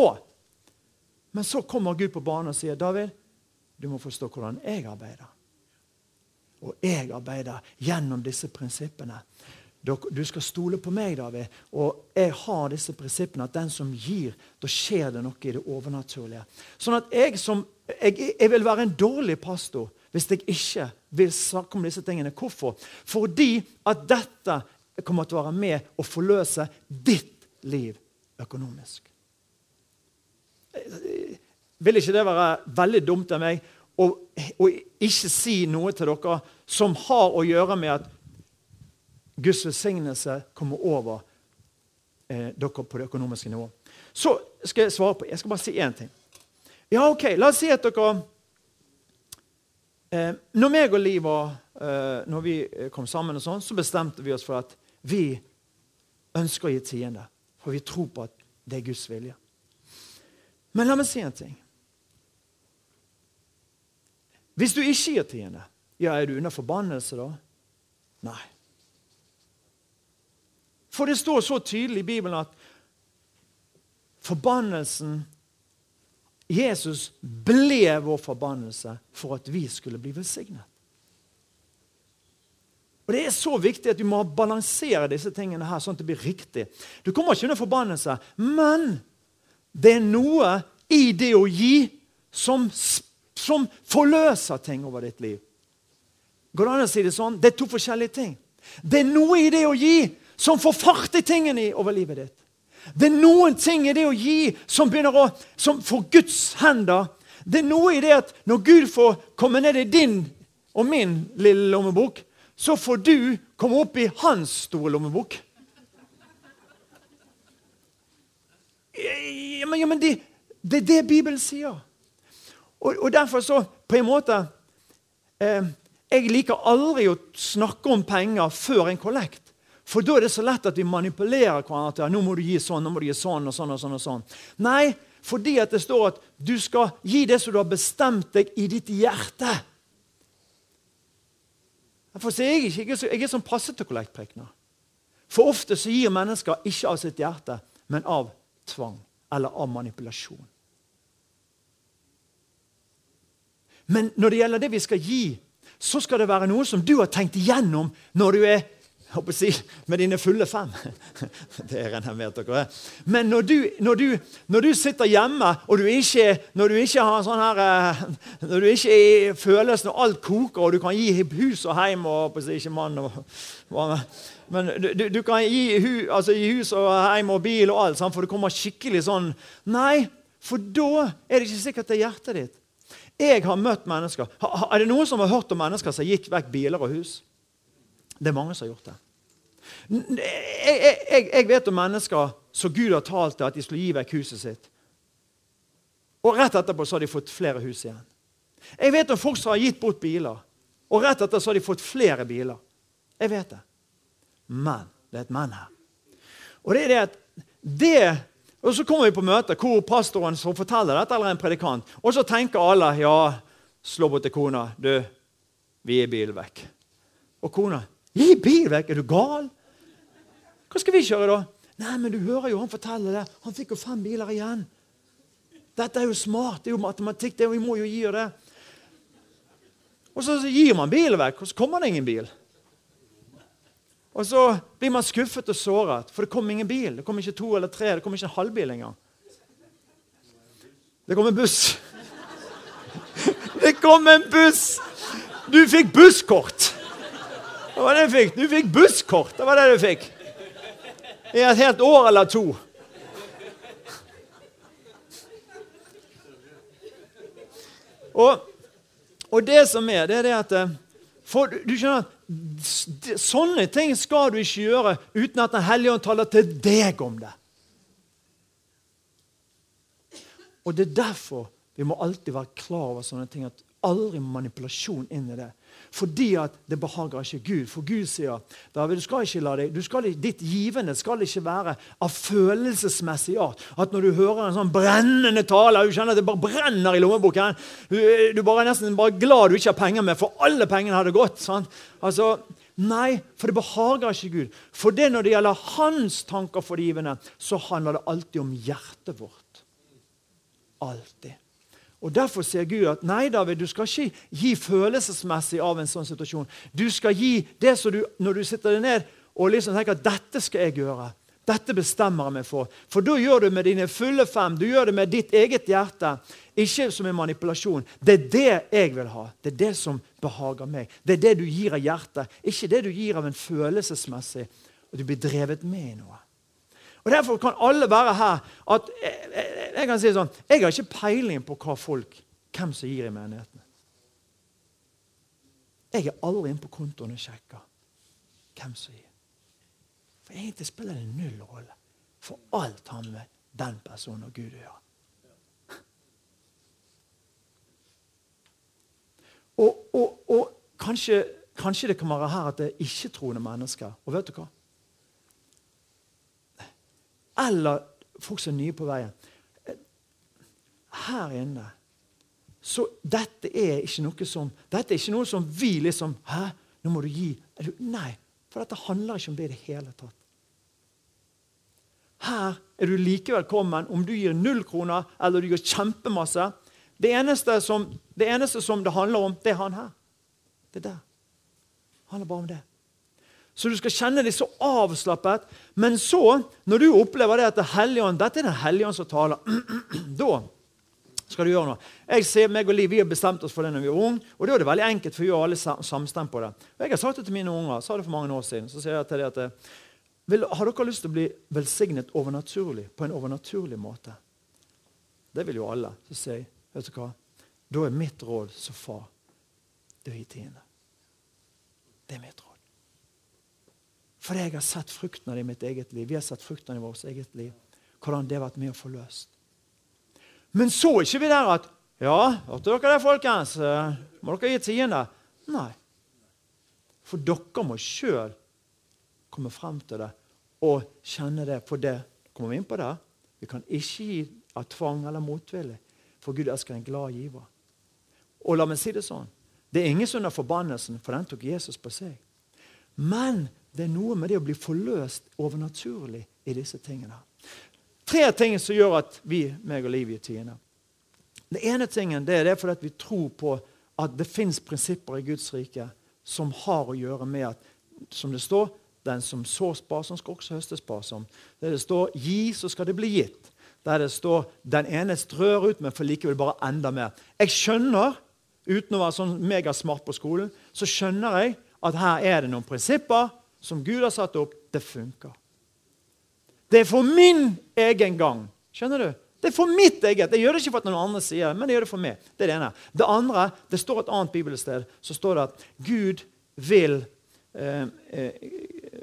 Men så kommer Gud på banen og sier, David, du må forstå hvordan jeg arbeider. og jeg arbeider gjennom disse prinsippene. Du skal stole på meg, David, og jeg har disse prinsippene at den som gir, da skjer det noe i det overnaturlige. Sånn at jeg, som, jeg, jeg vil være en dårlig pastor hvis jeg ikke vil snakke om disse tingene. Hvorfor? Fordi at dette kommer til å være med å forløse ditt liv økonomisk. Vil ikke det være veldig dumt av meg å, å ikke si noe til dere som har å gjøre med at Guds velsignelse kommer over eh, dere på det økonomiske nivået. Så skal jeg svare på, jeg skal bare si en ting. Ja, ok, la oss si at dere, eh, når meg og Liv var, eh, når vi kom sammen og sånn, så bestemte vi oss for at vi ønsker å gi tiende, for vi tror på at det er Guds vilje. Men la meg si en ting. Hvis du ikke gir tiende, ja, er du under forbannelse da? Nei. For det står så tydelig i Bibelen at forbannelsen, Jesus ble vår forbannelse for at vi skulle bli velsignet. Og det er så viktig at du må balansere disse tingene her, sånn at det blir riktig. Du kommer ikke under forbannelse, men det er noe i det å gi som, som forløser ting over ditt liv. Går det an å si det sånn? Det er to forskjellige ting. Det er noe i det å gi som får fart i tingene over livet ditt. Det er noen ting i det å gi som begynner å, som får Guds hender. Det er noe i det at når Gud får komme ned i din og min lille lommebok, så får du komme opp i hans store lommebok. Ja, men, ja, men det, det er det Bibelen sier. Og, og derfor så, på en måte, eh, jeg liker aldri å snakke om penger før en kollekt. For da er det så lett at vi manipulerer hverandre. Nå må du gi sånn, nå må du gi sånn, og sånn, og sånn, og sånn. Nei, fordi at det står at du skal gi det som du har bestemt deg i ditt hjerte. For så jeg, ikke, jeg er sånn passe til kollektprekner. For ofte så gir mennesker ikke av sitt hjerte, men av tvang, eller av manipulasjon. Men når det gjelder det vi skal gi, så skal det være noe som du har tenkt igjennom når du er, jeg håper å si, med dine fulle fem. Det er en hemmelighet dere. Men når du, når, du, når du sitter hjemme, og du ikke, når du ikke har sånn her, når du ikke er følelsen, og alt koker, og du kan gi hus og heim, og håper å si, ikke mann, og, men du, du kan gi, hu, altså, gi hus og heim og bil og alt, sant? For det kommer skikkelig sånn, nei, for da er det ikke sikkert det er hjertet ditt. Jeg har møtt mennesker. Er det noen som har hørt om mennesker som gikk vekk biler og hus? Det er mange som har gjort det. Jeg, jeg, jeg vet om mennesker som Gud har talt til at de skulle gi vekk huset sitt. Og rett etterpå så har de fått flere hus igjen. Jeg vet om folk som har gitt bort biler. Og rett etterpå så har de fått flere biler. Jeg vet det. Men, det er et men her. Og det er det at det... Og så kommer vi på møte hvor pastoren som forteller dette, eller en predikant. Og så tenker alle, ja, slå bort til kona. Du, vi er bil vekk. Og kona, gi bil vekk, er du gal? Hva skal vi kjøre da? Nei, men du hører jo, han forteller det. Han fikk jo fem biler igjen. Dette er jo smart, det er jo matematikk, det er jo, vi må jo gi det. Og så gir man bil vekk, og så kommer det ingen bil. Og så blir man skuffet og såret, for det kom ingen bil. Det kom ikke to eller tre, det kom ikke en halvbil engang. Det kom en buss. Det kom en buss! Du fikk busskort! Det var det du fikk. Du fikk busskort, det var det du fikk. I et helt år eller to. Og, og det som er, det er det at for, du skjønner at sånne ting skal du ikke gjøre uten at den hellige ånd taler til deg om det. Og det er derfor vi må alltid være klar over sånne ting, at aldri manipulasjon inn i det. Fordi at det behager ikke Gud. For Gud sier, David, du skal ikke la deg, du skal, ditt givende skal ikke være av følelsesmessig art. At når du hører en sånn brennende tale, du kjenner at det bare brenner i lommeboken, du, du bare er nesten bare glad du ikke har penger med, for alle pengene hadde gått. Sant? Altså, nei, for det behager ikke Gud. For det når det gjelder hans tanker for det givende, så handler det alltid om hjertet vårt. Alltid. Og derfor sier Gud at nei, David, du skal ikke gi følelsesmessig av en sånn situasjon. Du skal gi det som du, når du sitter deg ned og liksom tenker at dette skal jeg gjøre. Dette bestemmer jeg meg for. For da gjør du med dine fulle fem, du gjør det med ditt eget hjerte, ikke som en manipulasjon. Det er det jeg vil ha. Det er det som behager meg. Det er det du gir av hjertet, ikke det du gir av en følelsesmessig, og du blir drevet med i noe. Og derfor kan alle være her at jeg, jeg, jeg kan si sånn, jeg har ikke peiling på hva folk, hvem som gir i menigheten. Jeg er aldri inne på kontoen og sjekker hvem som gir. For egentlig spiller det null rolle. For alt har med den personen og Gud å gjøre. Og, og, og kanskje, kanskje det kan være her at det er ikke-troende mennesker. Og vet du hva? Eller folk som er nye på veien. Her inne, så dette er ikke noe som, dette er ikke noe som vi liksom, hæ, nå må du gi. Du, nei, for dette handler ikke om det i det hele tatt. Her er du like velkommen om du gir null kroner, eller du gir kjempemasse. Det eneste som det, eneste som det handler om, det er han her. Det er der. Det handler bare om det. Så du skal kjenne deg så avslappet. Men så, når du opplever det at det er Helligånd, dette er den Helligånd som taler, da skal du gjøre noe. Jeg ser meg og Liv, vi har bestemt oss for det når vi er unge, og da er det veldig enkelt for vi har alle samstemt på det. Og jeg har sagt det til mine unger, sa det for mange år siden, så sier jeg til dem at vil, har dere lyst til å bli velsignet overnaturlig, på en overnaturlig måte? Det vil jo alle. Så sier jeg, vet du hva? Da er mitt råd som far, det er i tiende. Det er mitt råd. For jeg har sett frukten av det i mitt eget liv. Vi har sett frukten i vårt eget liv. Hvordan det har vært med å få løst. Men så er ikke vi der at, ja, hørte dere det, folkens? Må dere gi tiende? Nei. For dere må selv komme frem til det og kjenne det. For det kommer vi inn på det. Vi kan ikke gi av tvang eller motvillig. For Gud elsker en glad giver. Og la meg si det sånn. Det er ingen sånn av forbannelsen, for den tok Jesus på seg. Men det er noe med det å bli forløst overnaturlig i disse tingene. Tre ting som gjør at vi, meg og Liv, gir tiende. Det ene tingen det er det fordi vi tror på at det finnes prinsipper i Guds rike som har å gjøre med at, som det står, den som sår sparsom skal også høste sparsom. Der det står, gi så skal det bli gitt. Der det står, den ene strør ut, men for likevel bare enda mer. Jeg skjønner, uten å være sånn megasmart på skolen, så skjønner jeg at her er det noen prinsipper som Gud har satt opp. Det funker. Det er for min egen gang. Skjønner du? Det er for mitt eget. Jeg gjør det ikke for at noen andre sier, men det gjør det for meg. Det er det ene. Det andre, det står et annet bibelsted, så står det at Gud vil eh, eh,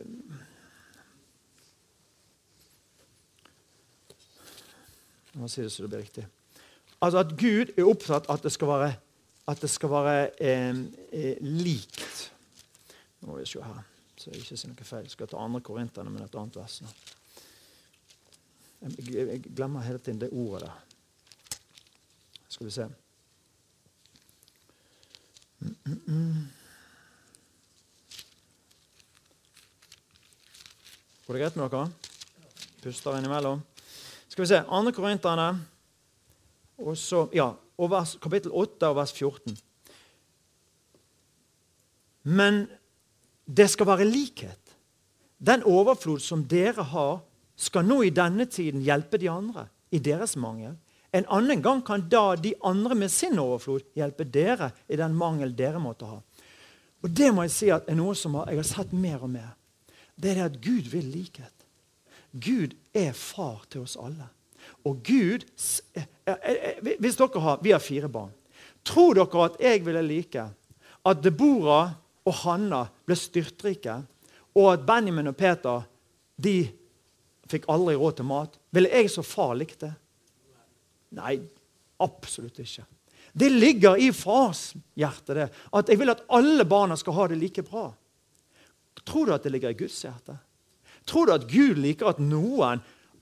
Jeg må si det så det blir riktig. Altså at Gud er opptatt at det skal være, at det skal være eh, eh, likt. Nå må vi se her, så jeg ikke sier noe feil. Jeg skal ta andre Korinterne med et annet vers. Jeg, jeg, jeg glemmer hele tiden det ordet der. Skal vi se. Mm, mm, mm. Går det greit med dere? Puster innimellom. Skal vi se, andre Korinterne, og så, ja, og vers, kapittel åtte og vers fjorten. Men det skal være likhet. Den overflod som dere har, skal nå i denne tiden hjelpe de andre i deres mangel. En annen gang kan da de andre med sin overflod hjelpe dere i den mangel dere måtte ha. Og det må jeg si at er noe som jeg har sett mer og mer. Det er det at Gud vil likhet. Gud er far til oss alle. Og Gud, hvis dere har, vi har fire barn, tror dere at jeg ville like at Deborah og Hanna ble styrtrike, og at Benjamin og Peter, de fikk aldri råd til mat? Ville jeg som far likt det? Nei, absolutt ikke. Det ligger i fars hjerte det, at jeg vil at alle barna skal ha det like bra. Tror du at det ligger i Guds hjerte? Tror du at Gud liker at noen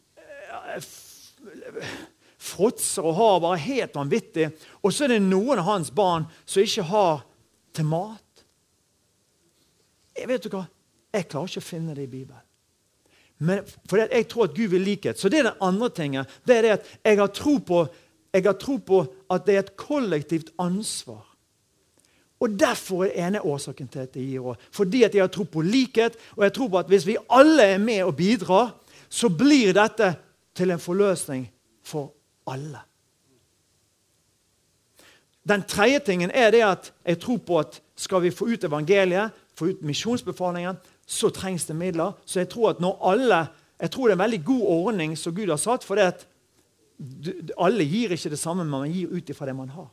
fråtser og har bare helt vanvittig, og så er det noen av hans barn som ikke har til mat? Jeg vet du hva? Jeg klarer ikke å finne det i Bibelen. Men for jeg tror at Gud vil likhet. Så det er den andre tingen. Det er det at jeg har tro på jeg har tro på at det er et kollektivt ansvar. Og derfor er ene årsaken til at jeg gir råd. Fordi at jeg har tro på likhet, og jeg tror på at hvis vi alle er med og bidrar, så blir dette til en forløsning for alle. Den tredje tingen er det at jeg tror på at skal vi få ut evangeliet, få ut misjonsbefalingen, så trengs det midler. Så jeg tror at når alle, jeg tror det er en veldig god ordning som Gud har satt, for det at alle gir ikke det samme, men man gir ut ifra det man har.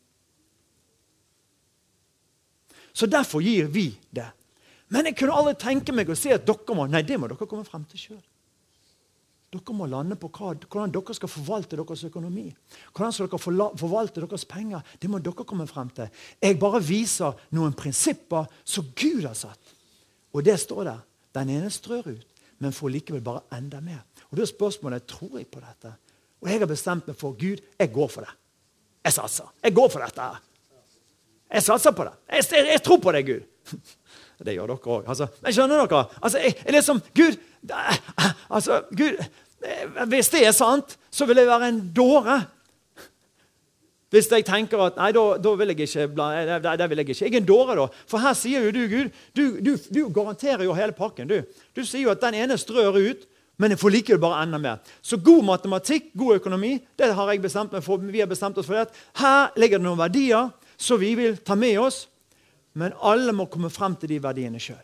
Så derfor gir vi det. Men jeg kunne aldri tenke meg å si at dere må, nei, det må dere komme frem til selv. Dere må lande på hva, hvordan dere skal forvalte deres økonomi. Hvordan skal dere forvalte deres penger. Det må dere komme frem til. Jeg bare viser noen prinsipper som Gud har satt. Og det står der. Den ene strør ut, men får likevel bare enda mer. Og det er spørsmålet, tror jeg på dette? Og jeg har bestemt meg for Gud, jeg går for det. Jeg satser. Jeg går for dette her. Jeg satser på det. Jeg, jeg, jeg tror på det, Gud. Det gjør dere også. Altså, jeg skjønner dere. Altså, jeg, jeg liksom, Gud, altså, Gud, hvis det er sant, så vil jeg være en dåre. Hvis jeg tenker at, nei, da, da vil jeg ikke, det, det vil jeg ikke. Jeg er en dåre da. For her sier jo du, Gud, du, du, du garanterer jo hele pakken, du. Du sier jo at den ene strør ut, men jeg får likevel bare enda mer. Så god matematikk, god økonomi, det har jeg bestemt meg for. Vi har bestemt oss for det. Her ligger det noen verdier, så vi vil ta med oss, men alle må komme frem til de verdiene selv.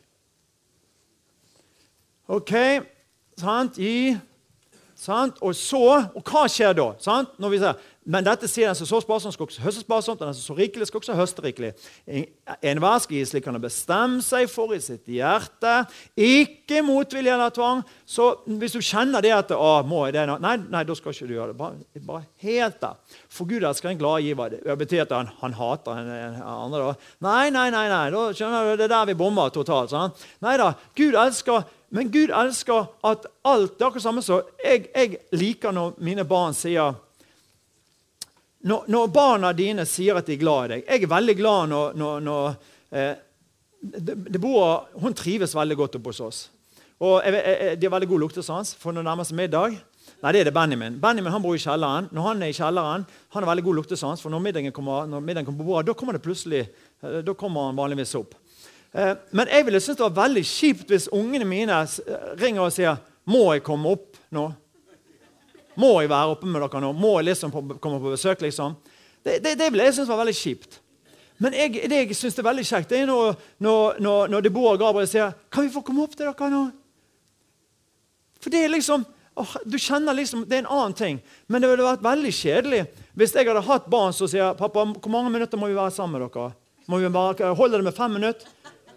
Ok, sant, i, sant, og så, og hva skjer da? Sant? Når vi ser, men dette sier den som så sparsomt skal også høste sparsomt, og den som så rikelig skal også høste rikelig. En hver skal gi slik han har bestemt seg for i sitt hjerte, ikke motvilje eller tvang. Så hvis du kjenner det at, å, må jeg det nå? Nei, nei, da skal ikke du gjøre det. Bare, bare helt der. For Gud elsker en glad giver. Det betyr at han, han hater en, en andre da. Nei, nei, nei, nei. Da skjønner du, det er der vi bomber totalt. Sant? Nei da, Gud elsker, men Gud elsker at alt, det er akkurat samme så, jeg, jeg liker når mine barn sier, Når, når barna dine sier at de er glad i deg. Jeg er veldig glad når, når, når eh, Deborah, hun trives veldig godt oppe hos oss. Og jeg, jeg, de har veldig god luktesans for når det nærmer seg middag. Nei, det er det Benjamin. Benjamin han bor i kjelleren. Når han er i kjelleren, han har veldig god luktesans, for når middagen kommer, når middagen kommer på bordet, da kommer det plutselig, da kommer han vanligvis opp. Eh, men jeg ville synes det var veldig kjipt hvis ungene mine ringer og sier, må jeg komme opp nå? Må jeg være oppe med dere nå? Må jeg liksom komme på besøk, liksom? Det, det, det vil jeg synes var veldig kjipt. Men jeg, det jeg synes det er veldig kjekt, det er når, når, når, når Deborah og Gabriel sier, kan vi få komme opp til dere nå? For det er liksom, åh, du kjenner liksom, det er en annen ting. Men det ville vært veldig kjedelig hvis jeg hadde hatt barn som sier, pappa, hvor mange minutter må vi være sammen med dere? Må vi bare holde det med fem minutter?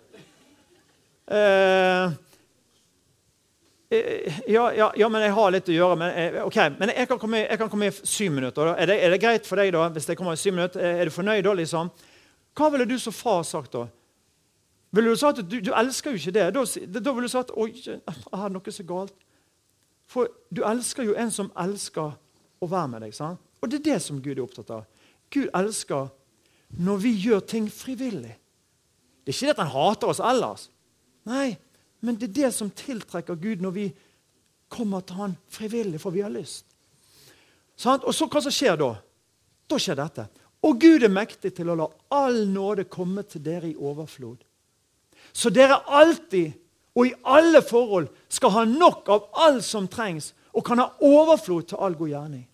Eh... Ja, ja, ja, men jeg har litt å gjøre. Men, ok, men jeg kan komme, jeg kan komme i syv minutter. Da. Er, det, er det greit for deg da, hvis jeg kommer i syv minutter? Er du fornøyd da, liksom? Hva ville du som far sagt da? Ville du sagt at du, du elsker jo ikke det? Da, da ville du sagt, oi, jeg har noe så galt. For du elsker jo en som elsker å være med deg, sant? Og det er det som Gud er opptatt av. Gud elsker når vi gjør ting frivillig. Det er ikke det at han hater oss ellers. Nei, men det er det som tiltrekker Gud når vi kommer til han frivillig, for vi har lyst. Sant? Og så hva som skjer da? Da skjer dette. Og Gud er mektig til å la all nåde komme til dere i overflod. Så dere alltid og i alle forhold skal ha nok av alt som trengs, og kan ha overflod til all god gjerning.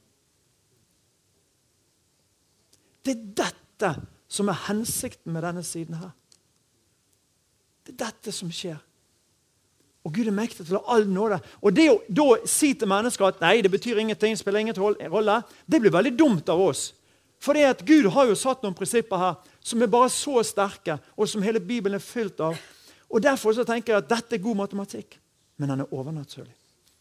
Det er dette som er hensikten med denne siden her. Det er dette som skjer. Og Gud er mektig til å ha all nåde. Og det å da si til mennesker at nei, det betyr ingenting, spiller ingen rolle, det blir veldig dumt av oss. For det at Gud har jo satt noen prinsipper her som er bare så sterke, og som hele Bibelen er fylt av. Og derfor så tenker jeg at dette er god matematikk, men den er overnaturlig.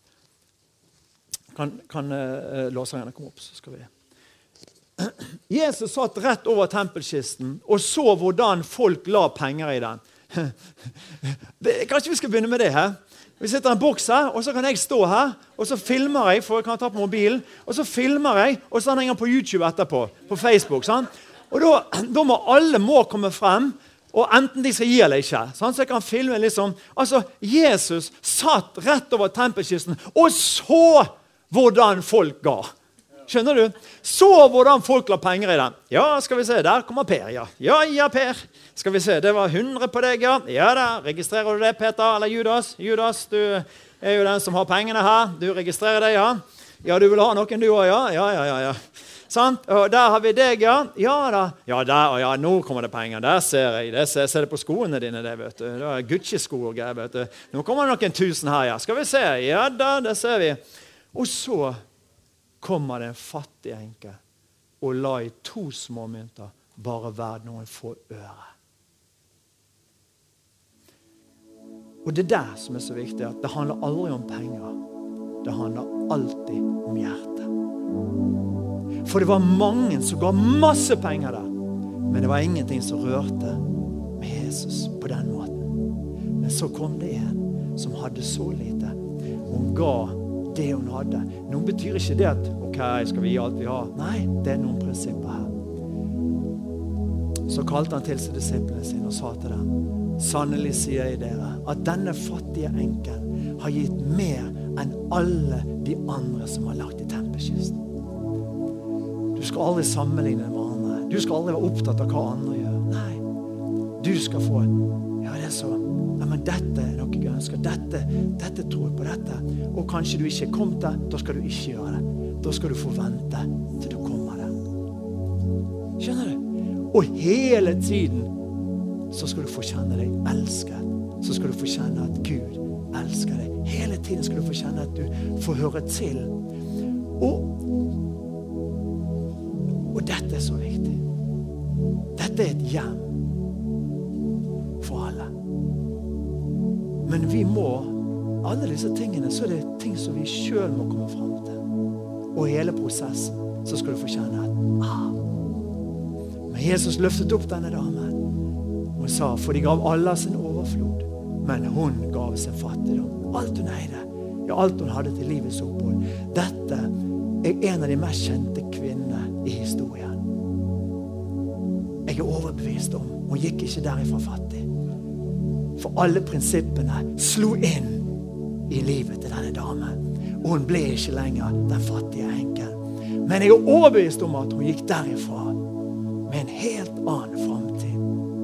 Kan, kan uh, låserne komme opp, så skal vi... Jesus satt rett over tempelkisten og så hvordan folk la penger i den. Det, kanskje vi skal begynne med det her. Vi sitter i en boks her, og så kan jeg stå her, og så filmer jeg, for jeg kan ta på mobilen, og så filmer jeg, og så henger jeg på YouTube etterpå, på Facebook, sant? Og da, da må alle må komme frem, og enten de skal gi eller ikke, sant? Så jeg kan filme liksom, altså Jesus satt rett over tempelkisten, og så hvordan folk ga. Skjønner du? Så hvordan folk la penger i den. Ja, skal vi se, der kommer Per, ja. Ja, ja, Per. Skal vi se, det var hundre på deg, ja. Ja da, registrerer du det, Peter? Eller Judas? Judas, du er jo den som har pengene her. Du registrerer det, ja. Ja, du vil ha noen du også, ja. Ja, ja, ja, ja. Sant? Og der har vi deg, ja. Ja da. Ja, der, og ja, nå kommer det penger. Der ser jeg. Det ser, ser det på skoene dine, det, vet du. Det er Gucci-sko og greier, vet du. Nå kommer det noen tusen her, ja. Skal vi se? Ja da, det ser vi. Og så kommer det en fattig enke og la i to små mynter bare verd noen få øre. Og det der som er så viktig, at det handler aldri om penger. Det handler alltid om hjertet. For det var mange som ga masse penger der, men det var ingenting som rørte med Jesus på den måten. Men så kom det en som hadde så lite. Hun ga det hun hadde. Nå betyr ikke det at, ok, skal vi gi alt vi har? Nei, det er noen prinsipper her. Så kalte han til seg disiplene sine og sa til dem, sannelig sier jeg dere, at denne fattige enken har gitt mer enn alle de andre som har lagt i tempelkisten. Du skal aldri sammenligne med andre. Du skal aldri være opptatt av hva andre gjør. Nei. Du skal få, ja det er så, ja, men dette er noe jeg ønsker. Dette, dette tror jeg på dette. Og kanskje du ikke er kommet der, da skal du ikke gjøre det. Da skal du få vente til du kommer der. Skjønner du? Og hele tiden så skal du få kjenne deg elsket. Så skal du få kjenne at Gud elsker deg. Hele tiden skal du få kjenne at du får høre til. Og Og dette er så viktig. Dette er et hjem for alle. Men vi må, alle disse tingene, så er det ting som vi selv må komme frem til. Og hele prosessen, så skal du få kjenne at, ah. Men Jesus løftet opp denne damen. Hun sa, for de gav alle sin overflod, men hun gav sin fattigdom. Alt hun eide, ja, alt hun hadde til livets opphold. Dette er en av de mest kjente kvinnene i historien. Jeg er overbevist om, hun gikk ikke derifra fattig. For alle prinsippene slo inn i livet til denne damen. Og hun ble ikke lenger den fattige enken. Men jeg er overbevist om at hun gikk derifra med en helt annen fremtid.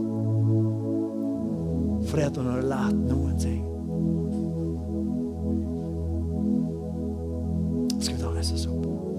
Fordi at hun hadde lært noen ting. Skal vi ta reise oss opp?